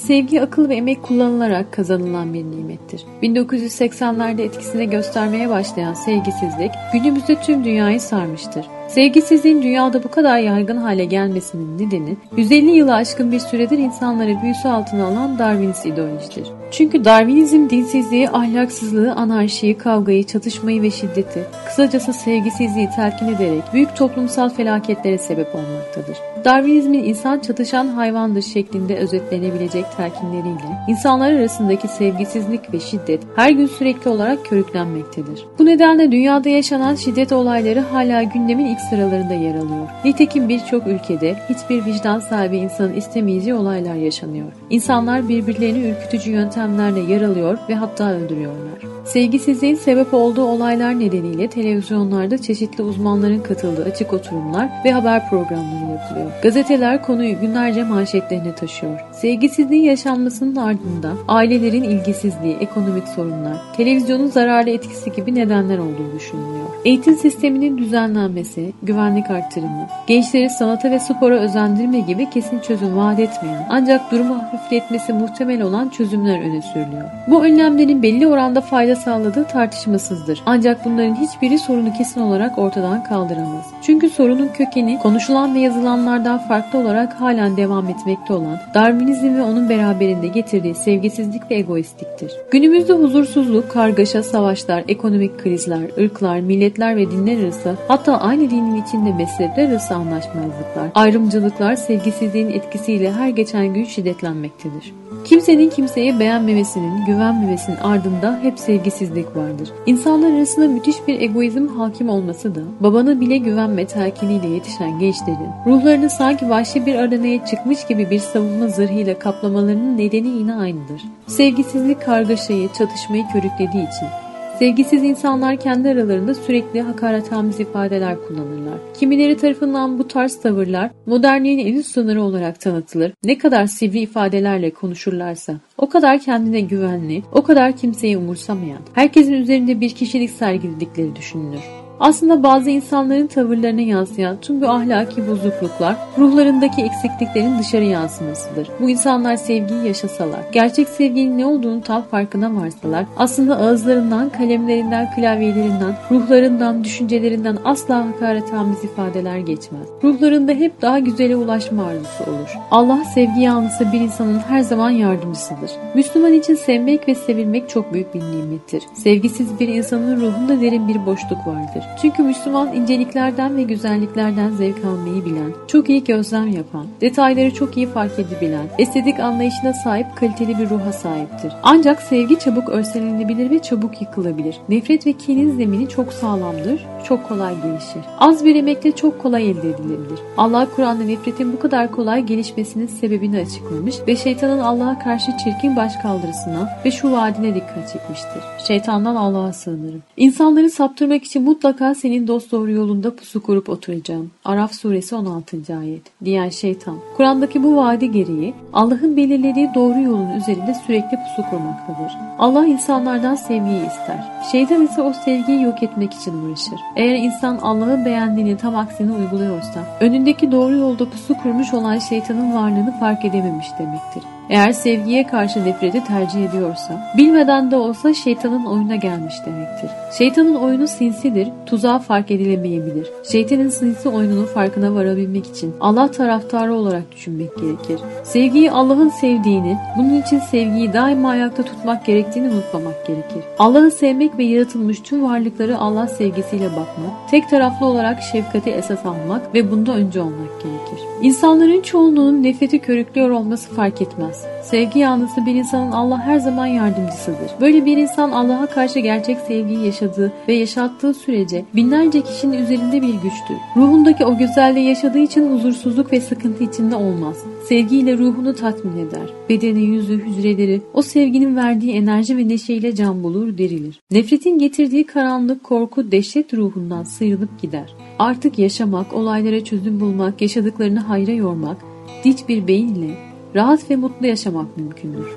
Sevgi akıl ve emek kullanılarak kazanılan bir nimettir. 1980'lerde etkisini göstermeye başlayan sevgisizlik günümüzde tüm dünyayı sarmıştır. Sevgisizliğin dünyada bu kadar yaygın hale gelmesinin nedeni 150 yılı aşkın bir süredir insanları büyüsü altına alan Darwinist ideolojidir. Çünkü Darwinizm dinsizliği, ahlaksızlığı, anarşiyi, kavgayı, çatışmayı ve şiddeti, kısacası sevgisizliği telkin ederek büyük toplumsal felaketlere sebep olmaktadır. Darwinizmin insan çatışan hayvandır şeklinde özetlenebilecek telkinleriyle insanlar arasındaki sevgisizlik ve şiddet her gün sürekli olarak körüklenmektedir. Bu nedenle dünyada yaşanan şiddet olayları hala gündemin ilk sıralarında yer alıyor. Nitekim birçok ülkede hiçbir vicdan sahibi insanın istemeyeceği olaylar yaşanıyor. İnsanlar birbirlerini ürkütücü yöntemlerle yaralıyor ve hatta öldürüyorlar. Sevgisizliğin sebep olduğu olaylar nedeniyle televizyonlarda çeşitli uzmanların katıldığı açık oturumlar ve haber programları yapılıyor. Gazeteler konuyu günlerce manşetlerine taşıyor. Sevgisizliğin yaşanmasının ardından ailelerin ilgisizliği, ekonomik sorunlar, televizyonun zararlı etkisi gibi nedenler olduğu düşünülüyor. Eğitim sisteminin düzenlenmesi, güvenlik artırımı, gençleri sanata ve spora özendirme gibi kesin çözüm vaat etmeyen ancak durumu hafifletmesi muhtemel olan çözümler öne sürülüyor. Bu önlemlerin belli oranda fayda sağladığı tartışmasızdır. Ancak bunların hiçbiri sorunu kesin olarak ortadan kaldıramaz. Çünkü sorunun kökeni konuşulan ve yazılanlardan farklı olarak halen devam etmekte olan Darwinizm ve onun beraberinde getirdiği sevgisizlik ve egoistliktir. Günümüzde huzursuzluk, kargaşa, savaşlar, ekonomik krizler, ırklar, milletler ve dinler arası, hatta aynı dinin içinde mezhepler arası anlaşmazlıklar, ayrımcılıklar sevgisizliğin etkisiyle her geçen gün şiddetlenmektedir. Kimsenin kimseye beğenmemesinin, güvenmemesinin ardında hep sevgisizlik vardır. İnsanlar arasında müthiş bir egoizm hakim olması da babana bile güvenme telkiniyle yetişen gençlerin ruhlarını sanki vahşi bir arenaya çıkmış gibi bir savunma zırhıyla kaplamalarının nedeni yine aynıdır. Sevgisizlik kargaşayı, çatışmayı körüklediği için sevgisiz insanlar kendi aralarında sürekli hakaretamiz ifadeler kullanırlar. Kimileri tarafından bu tarz tavırlar modernliğin en üst sınırı olarak tanıtılır. Ne kadar sivri ifadelerle konuşurlarsa o kadar kendine güvenli, o kadar kimseyi umursamayan, herkesin üzerinde bir kişilik sergiledikleri düşünülür. Aslında bazı insanların tavırlarına yansıyan tüm bu ahlaki bozukluklar ruhlarındaki eksikliklerin dışarı yansımasıdır. Bu insanlar sevgiyi yaşasalar, gerçek sevginin ne olduğunu tam farkına varsalar, aslında ağızlarından, kalemlerinden, klavyelerinden, ruhlarından, düşüncelerinden asla hakaretamiz ifadeler geçmez. Ruhlarında hep daha güzele ulaşma arzusu olur. Allah sevgi yanlısı bir insanın her zaman yardımcısıdır. Müslüman için sevmek ve sevilmek çok büyük bir nimettir. Sevgisiz bir insanın ruhunda derin bir boşluk vardır. Çünkü Müslüman inceliklerden ve güzelliklerden zevk almayı bilen, çok iyi gözlem yapan, detayları çok iyi fark edebilen, estetik anlayışına sahip kaliteli bir ruha sahiptir. Ancak sevgi çabuk örselenebilir ve çabuk yıkılabilir. Nefret ve kinin zemini çok sağlamdır, çok kolay gelişir. Az bir emekle çok kolay elde edilebilir. Allah Kur'an'da nefretin bu kadar kolay gelişmesinin sebebini açıklamış ve şeytanın Allah'a karşı çirkin başkaldırısına ve şu vaadine dikkat çekmiştir. Şeytandan Allah'a sığınırım. İnsanları saptırmak için mutlaka senin dosdoğru yolunda pusu kurup oturacağım. Araf suresi 16. ayet. Diyen şeytan, Kur'an'daki bu vaadi gereği Allah'ın belirlediği doğru yolun üzerinde sürekli pusu kurmaktadır. Allah insanlardan sevgiyi ister. Şeytan ise o sevgiyi yok etmek için uğraşır. Eğer insan Allah'ın beğendiğini tam aksine uyguluyorsa, önündeki doğru yolda pusu kurmuş olan şeytanın varlığını fark edememiş demektir. Eğer sevgiye karşı nefreti tercih ediyorsa, bilmeden de olsa şeytanın oyuna gelmiş demektir. Şeytanın oyunu sinsidir, tuzağı fark edilemeyebilir. Şeytanın sinsi oyununun farkına varabilmek için Allah taraftarı olarak düşünmek gerekir. Sevgiyi Allah'ın sevdiğini, bunun için sevgiyi daima ayakta tutmak gerektiğini unutmamak gerekir. Allah'ı sevmek ve yaratılmış tüm varlıkları Allah sevgisiyle bakmak, tek taraflı olarak şefkati esas almak ve bunda önce olmak gerekir. İnsanların çoğunluğunun nefreti körüklüyor olması fark etmez. Sevgi yanlısı bir insanın Allah her zaman yardımcısıdır. Böyle bir insan Allah'a karşı gerçek sevgiyi yaşadığı ve yaşattığı sürece binlerce kişinin üzerinde bir güçtür. Ruhundaki o güzelliği yaşadığı için huzursuzluk ve sıkıntı içinde olmaz. Sevgiyle ruhunu tatmin eder. Bedeni, yüzü, hücreleri o sevginin verdiği enerji ve neşeyle can bulur, dirilir. Nefretin getirdiği karanlık, korku, dehşet ruhundan sıyrılıp gider. Artık yaşamak, olaylara çözüm bulmak, yaşadıklarını hayra yormak, dinç bir beyinle rahat ve mutlu yaşamak mümkündür.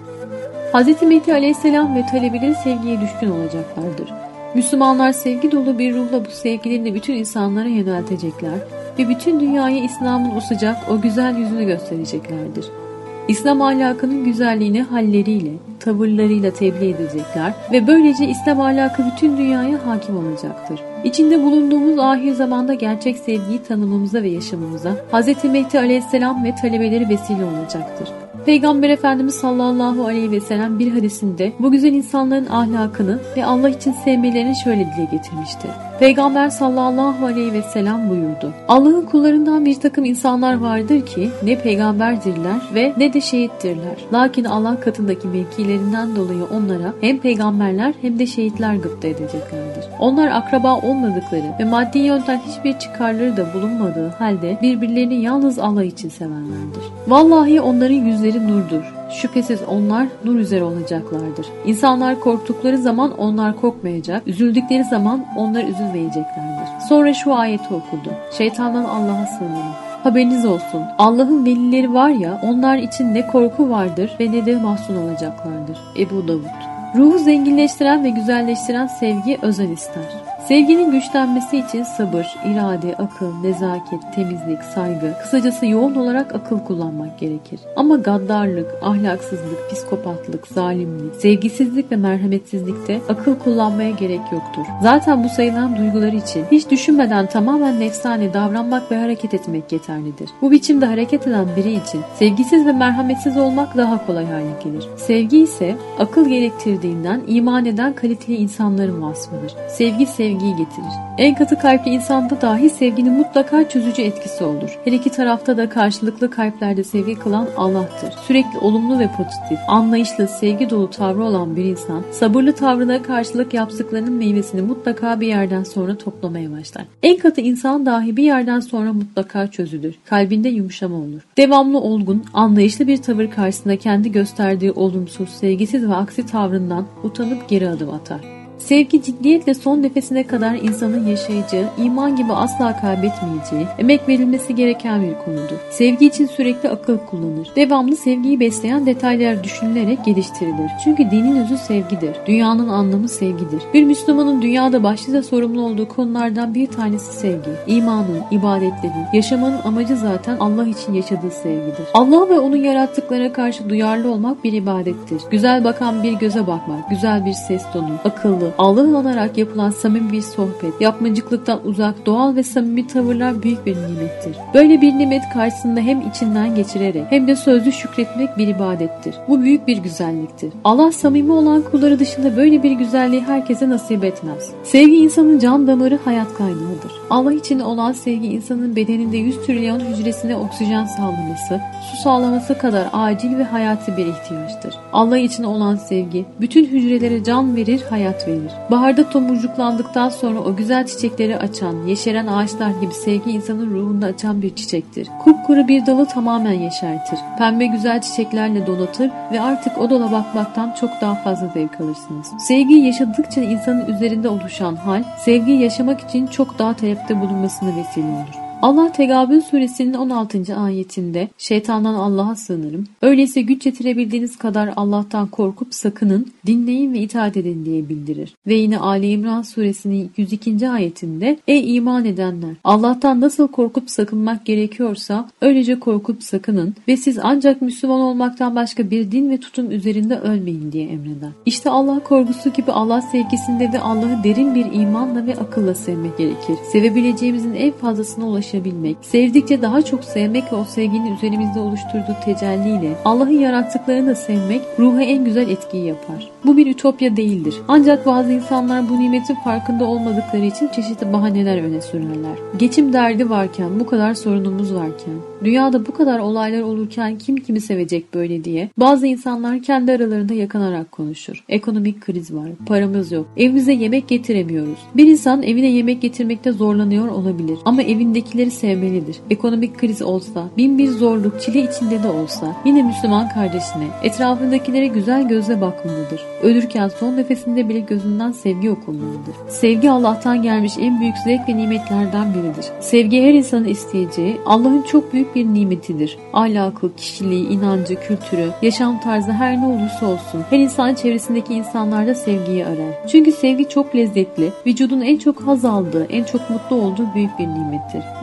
Hz. Mehdi Aleyhisselam ve talebeleri sevgiye düşkün olacaklardır. Müslümanlar sevgi dolu bir ruhla bu sevgilerini bütün insanlara yöneltecekler ve bütün dünyaya İslam'ın o sıcak, o güzel yüzünü göstereceklerdir. İslam ahlakının güzelliğini halleriyle, tavırlarıyla tebliğ edecekler ve böylece İslam ahlakı bütün dünyaya hakim olacaktır. İçinde bulunduğumuz ahir zamanda gerçek sevgiyi tanımamıza ve yaşamamıza Hz. Mehdi Aleyhisselam ve talebeleri vesile olacaktır. Peygamber Efendimiz sallallahu aleyhi ve sellem bir hadisinde bu güzel insanların ahlakını ve Allah için sevmelerini şöyle dile getirmiştir. Peygamber sallallahu aleyhi ve sellem buyurdu. Allah'ın kullarından bir takım insanlar vardır ki ne peygamberdirler ve ne de şehittirler. Lakin Allah katındaki mevkilerinden dolayı onlara hem peygamberler hem de şehitler gıpta edeceklerdir. Onlar akraba olmadıkları ve maddi yönden hiçbir çıkarları da bulunmadığı halde birbirlerini yalnız Allah için sevenlerdir. Vallahi onların yüzleri nurdur. Şüphesiz onlar nur üzere olacaklardır. İnsanlar korktukları zaman onlar korkmayacak, üzüldükleri zaman onlar üzülmeyeceklerdir. Sonra şu ayeti okudu. Şeytandan Allah'a sığınırım. Haberiniz olsun. Allah'ın velileri var ya, onlar için ne korku vardır ve ne de mahzun olacaklardır. Ebu Davud. Ruhu zenginleştiren ve güzelleştiren sevgi özen ister. Sevginin güçlenmesi için sabır, irade, akıl, nezaket, temizlik, saygı, kısacası yoğun olarak akıl kullanmak gerekir. Ama gaddarlık, ahlaksızlık, psikopatlık, zalimlik, sevgisizlik ve merhametsizlikte akıl kullanmaya gerek yoktur. Zaten bu sayılan duygular için hiç düşünmeden tamamen nefsane davranmak ve hareket etmek yeterlidir. Bu biçimde hareket eden biri için sevgisiz ve merhametsiz olmak daha kolay hale gelir. Sevgi ise akıl gerektirdiğinden iman eden kaliteli insanların vasfıdır. Sevgi getirir. En katı kalpli insanda dahi sevginin mutlaka çözücü etkisi olur. Her iki tarafta da karşılıklı kalplerde sevgi kılan Allah'tır. Sürekli olumlu ve pozitif, anlayışlı, sevgi dolu tavrı olan bir insan, sabırlı tavrına karşılık yaptıklarının meyvesini mutlaka bir yerden sonra toplamaya başlar. En katı insan dahi bir yerden sonra mutlaka çözülür. Kalbinde yumuşama olur. Devamlı olgun, anlayışlı bir tavır karşısında kendi gösterdiği olumsuz, sevgisiz ve aksi tavrından utanıp geri adım atar. Sevgi ciddiyetle son nefesine kadar insanın yaşayacağı, iman gibi asla kaybetmeyeceği, emek verilmesi gereken bir konudur. Sevgi için sürekli akıl kullanır. Devamlı sevgiyi besleyen detaylar düşünülerek geliştirilir. Çünkü dinin özü sevgidir. Dünyanın anlamı sevgidir. Bir Müslümanın dünyada başlıca sorumlu olduğu konulardan bir tanesi sevgi. İmanın, ibadetlerin, yaşamanın amacı zaten Allah için yaşadığı sevgidir. Allah ve onun yarattıklarına karşı duyarlı olmak bir ibadettir. Güzel bakan bir göze bakmak, güzel bir ses tonu, akıllı, Allah'ı anarak yapılan samimi bir sohbet, yapmacıklıktan uzak, doğal ve samimi tavırlar büyük bir nimettir. Böyle bir nimet karşısında hem içinden geçirerek hem de sözlü şükretmek bir ibadettir. Bu büyük bir güzelliktir. Allah samimi olan kulları dışında böyle bir güzelliği herkese nasip etmez. Sevgi insanın can damarı, hayat kaynağıdır. Allah için olan sevgi insanın bedeninde 100 trilyon hücresine oksijen sağlaması, su sağlaması kadar acil ve hayati bir ihtiyaçtır. Allah için olan sevgi bütün hücrelere can verir, hayat verir. Baharda tomurcuklandıktan sonra o güzel çiçekleri açan, yeşeren ağaçlar gibi sevgi insanın ruhunda açan bir çiçektir. Kupkuru bir dalı tamamen yeşertir. Pembe güzel çiçeklerle donatır ve artık o dala bakmaktan çok daha fazla zevk alırsınız. Sevgiyi yaşadıkça insanın üzerinde oluşan hal, sevgiyi yaşamak için çok daha talepte bulunmasına vesile olur. Allah Tegabün suresinin 16. ayetinde şeytandan Allah'a sığınırım. Öyleyse güç yetirebildiğiniz kadar Allah'tan korkup sakının, dinleyin ve itaat edin diye bildirir. Ve yine Ali İmran suresinin 102. ayetinde ey iman edenler! Allah'tan nasıl korkup sakınmak gerekiyorsa öylece korkup sakının ve siz ancak Müslüman olmaktan başka bir din ve tutum üzerinde ölmeyin diye emreder. İşte Allah korkusu gibi Allah sevgisinde de Allah'ı derin bir imanla ve akılla sevmek gerekir. Sevebileceğimizin en fazlasına ulaşabilmek, sevdikçe daha çok sevmek ve o sevginin üzerimizde oluşturduğu tecelliyle Allah'ın yarattıklarını da sevmek ruha en güzel etkiyi yapar. Bu bir ütopya değildir. Ancak bazı insanlar bu nimetin farkında olmadıkları için çeşitli bahaneler öne sürerler. Geçim derdi varken, bu kadar sorunumuz varken, dünyada bu kadar olaylar olurken kim kimi sevecek böyle diye bazı insanlar kendi aralarında yakınarak konuşur. Ekonomik kriz var, paramız yok, evimize yemek getiremiyoruz. Bir insan evine yemek getirmekte zorlanıyor olabilir ama evindekileri sevmelidir. Ekonomik kriz olsa, bin bir zorluk, çile içinde de olsa yine Müslüman kardeşine, etrafındakilere güzel gözle bakmalıdır. Ölürken son nefesinde bile gözünden sevgi okunmalıdır. Sevgi Allah'tan gelmiş en büyük zevk ve nimetlerden biridir. Sevgi her insanın isteyeceği, Allah'ın çok büyük bir nimetidir. Ahlakı, kişiliği, inancı, kültürü, yaşam tarzı her ne olursa olsun her insan çevresindeki insanlarda sevgiyi arar. Çünkü sevgi çok lezzetli, vücudun en çok haz aldığı, en çok mutlu olduğu büyük bir nimettir. Bir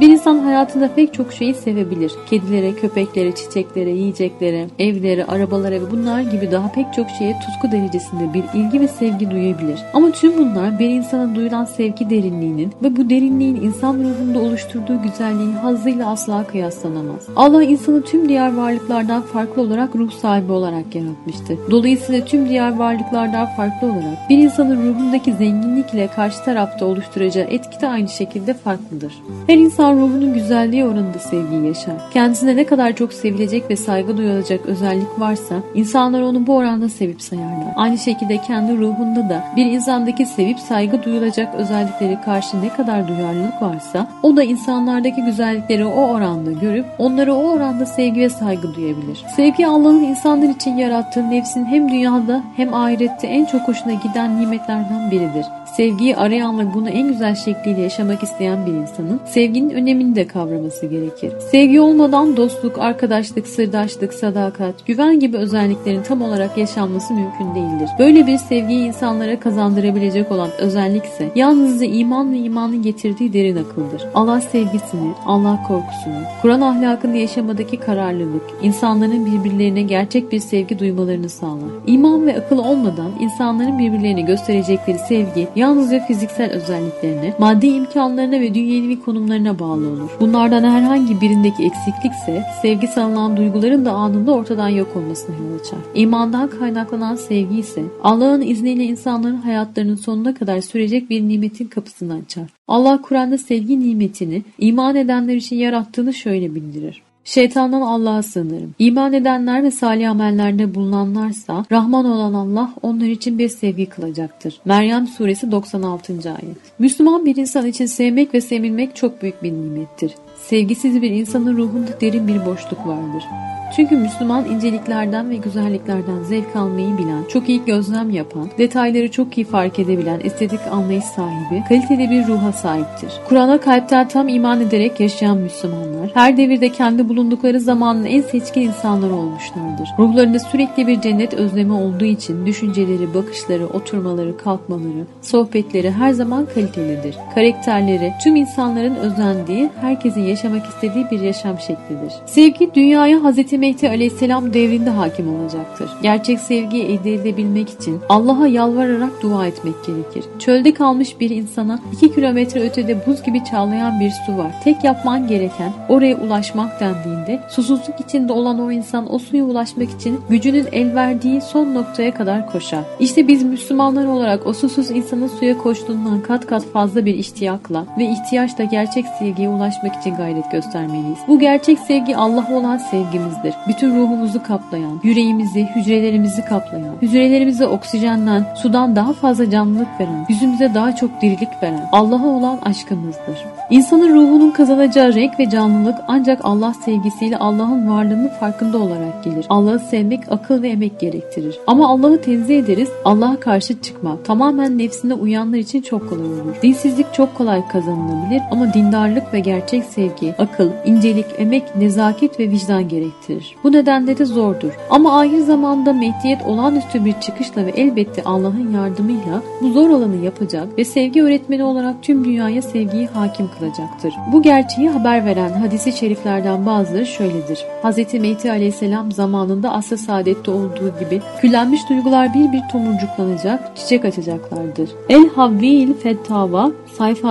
Bir insan hayatında pek çok şeyi sevebilir. Kedilere, köpeklere, çiçeklere, yiyeceklere, evlere, arabalara ve bunlar gibi daha pek çok şeye tutku derecesinde bir ilgi ve sevgi duyabilir. Ama tüm bunlar bir insana duyulan sevgi derinliğinin ve bu derinliğin insan ruhunda oluşturduğu güzelliğin hazzıyla asla kıyaslanamaz. Allah insanı tüm diğer varlıklardan farklı olarak ruh sahibi olarak yaratmıştır. Dolayısıyla tüm diğer varlıklardan farklı olarak bir insanın ruhundaki zenginlik ile karşı tarafta oluşturacağı etki de aynı şekilde farklıdır. Her insan ruhunun güzelliği oranında sevgiyi yaşar. Kendisine ne kadar çok sevilecek ve saygı duyulacak özellik varsa insanlar onu bu oranda sevip sayarlar. Aynı şekilde kendi ruhunda da bir insandaki sevip saygı duyulacak özellikleri karşı ne kadar duyarlılık varsa o da insanlardaki güzellikleri o oranda görüp onlara o oranda sevgi ve saygı duyabilir. Sevgi Allah'ın insanlar için yarattığı nefsin hem dünyada hem ahirette en çok hoşuna giden nimetlerden biridir. Sevgiyi arayan ve bunu en güzel şekliyle yaşamak isteyen bir insanın sevginin önemini de kavraması gerekir. Sevgi olmadan dostluk, arkadaşlık, sırdaşlık, sadakat, güven gibi özelliklerin tam olarak yaşanması mümkün değildir. Böyle bir sevgiyi insanlara kazandırabilecek olan özellik ise yalnızca iman ve imanın getirdiği derin akıldır. Allah sevgisini, Allah korkusunu, Kur'an ahlakını yaşamadaki kararlılık, insanların birbirlerine gerçek bir sevgi duymalarını sağlar. İman ve akıl olmadan insanların birbirlerine gösterecekleri sevgi yalnızca fiziksel özelliklerine, maddi imkanlarına ve dünyevi konumlarına bağlı olur. Bunlardan herhangi birindeki eksiklikse sevgi sanılan duyguların da anında ortadan yok olmasına yol açar. İmandan kaynaklanan sevgi ise Allah'ın izniyle insanların hayatlarının sonuna kadar sürecek bir nimetin kapısını açar. Allah Kur'an'da sevgi nimetini iman edenler için yarattığını şöyle bildirir. Şeytandan Allah'a sığınırım. İman edenler ve salih amellerde bulunanlarsa Rahman olan Allah onlar için bir sevgi kılacaktır. Meryem suresi 96. ayet. Müslüman bir insan için sevmek ve sevilmek çok büyük bir nimettir. Sevgisiz bir insanın ruhunda derin bir boşluk vardır. Çünkü Müslüman inceliklerden ve güzelliklerden zevk almayı bilen, çok iyi gözlem yapan, detayları çok iyi fark edebilen, estetik anlayış sahibi, kaliteli bir ruha sahiptir. Kur'an'a kalpten tam iman ederek yaşayan Müslümanlar, her devirde kendi bulundukları zamanın en seçkin insanlar olmuşlardır. Ruhlarında sürekli bir cennet özlemi olduğu için düşünceleri, bakışları, oturmaları, kalkmaları, sohbetleri her zaman kalitelidir. Karakterleri, tüm insanların özendiği, herkesin yaşamak istediği bir yaşam şeklidir. Sevgi, dünyaya Hz. Mehdi Aleyhisselam devrinde hakim olacaktır. Gerçek sevgiyi elde edebilmek için Allah'a yalvararak dua etmek gerekir. Çölde kalmış bir insana 2 kilometre ötede buz gibi çağlayan bir su var. Tek yapman gereken oraya ulaşmak dendiğinde susuzluk içinde olan o insan o suya ulaşmak için gücünün el verdiği son noktaya kadar koşar. İşte biz Müslümanlar olarak o susuz insanın suya koştuğundan kat kat fazla bir iştiyakla ve ihtiyaçla gerçek sevgiye ulaşmak için gayret göstermeliyiz. Bu gerçek sevgi Allah'a olan sevgimizdir. Bütün ruhumuzu kaplayan, yüreğimizi, hücrelerimizi kaplayan, hücrelerimize oksijenden, sudan daha fazla canlılık veren, yüzümüze daha çok dirilik veren Allah'a olan aşkımızdır. İnsanın ruhunun kazanacağı renk ve canlılık ancak Allah sevgisiyle Allah'ın varlığının farkında olarak gelir. Allah'ı sevmek akıl ve emek gerektirir. Ama Allah'ı tenzih ederiz, Allah'a karşı çıkmak tamamen nefsine uyanlar için çok kolay olur. Dinsizlik çok kolay kazanılabilir ama dindarlık ve gerçek sevgi, akıl, incelik, emek, nezaket ve vicdan gerektirir. Bu nedenle de zordur. Ama ahir zamanda Mehdiyet olağanüstü bir çıkışla ve elbette Allah'ın yardımıyla bu zor olanı yapacak ve sevgi öğretmeni olarak tüm dünyaya sevgiyi hakim kılacaktır. Bu gerçeği haber veren hadis-i şeriflerden bazıları şöyledir. Hz. Mehdi Aleyhisselam zamanında asr-ı saadette olduğu gibi küllenmiş duygular bir bir tomurcuklanacak, çiçek açacaklardır. El-Havvil Fettava sayfa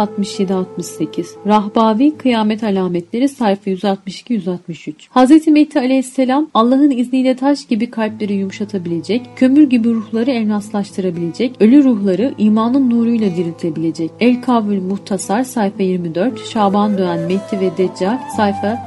67-68, Rahbavi Kıyamet Alametleri sayfa 162-163. Hz. Mehdi Aleyhisselam Allah'ın izniyle taş gibi kalpleri yumuşatabilecek, kömür gibi ruhları elmaslaştırabilecek, ölü ruhları imanın nuruyla diriltebilecek. El-Kavül Muhtasar sayfa 24, Şaban Dönen Mehdi ve Deccal sayfa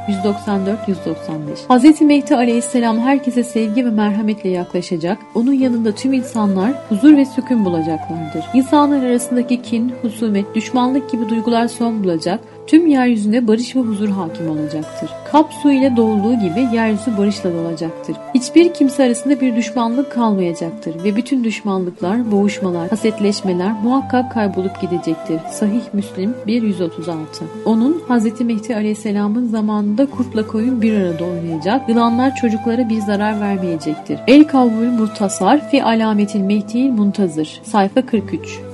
194-195. Hz. Mehdi Aleyhisselam herkese sevgi ve merhametle yaklaşacak, onun yanında tüm insanlar huzur ve sükun bulacaklardır. İnsanlar arasındaki kin, husumet, düşmanlık gibi duygular son bulacak, tüm yeryüzüne barış ve huzur hakim olacaktır. Kap su ile dolduğu gibi yeryüzü barışla dolacaktır. Hiçbir kimse arasında bir düşmanlık kalmayacaktır ve bütün düşmanlıklar, boğuşmalar, hasetleşmeler muhakkak kaybolup gidecektir. Sahih Müslim 1.136. Onun Hz. Mehdi Aleyhisselam'ın zamanında kurtla koyun bir arada oynayacak, yılanlar çocuklara bir zarar vermeyecektir. El-Kavvul Muhtasar fi Alametil Mehdi'l Muntazır sayfa 43.